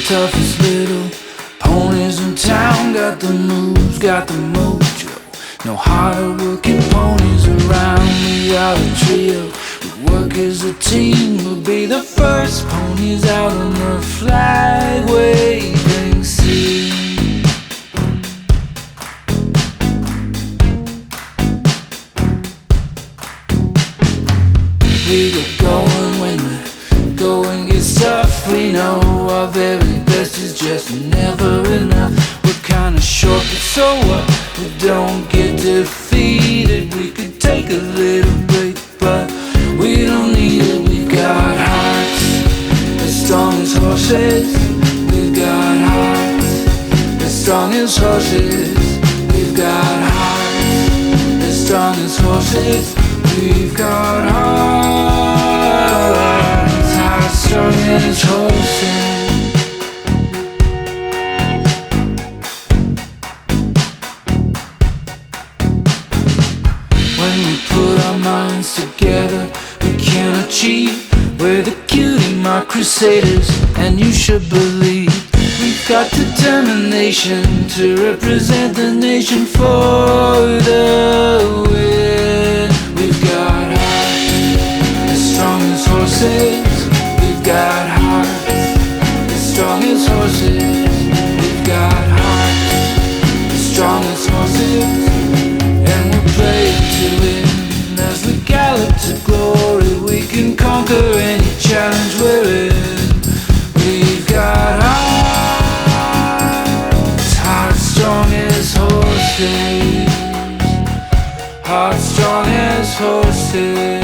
toughest little ponies in town. Got the moves, got the mojo. No harder working ponies around. We are a trio, we work as a team. We'll be the first ponies out on the flag waving scene. We get going when the going gets tough. We know our very best is just never enough. We're kinda short, but so what? We don't get defeated. We could take a little break, but we don't need it. We got hearts as strong as horses. We've got hearts as strong as horses. We've got hearts as strong as horses. We've got hearts strong as horses. When we put our minds together, we can achieve. We're the cutie mark crusaders, and you should believe we've got determination to represent the nation for the win. We've got hearts as strong as horses. We've got hearts as strong as horses. We've got hearts as strong as horses. And we'll play to win. As we gallop to glory, we can conquer any challenge we're in. We've got hearts strong as horses. Hearts strong as horses.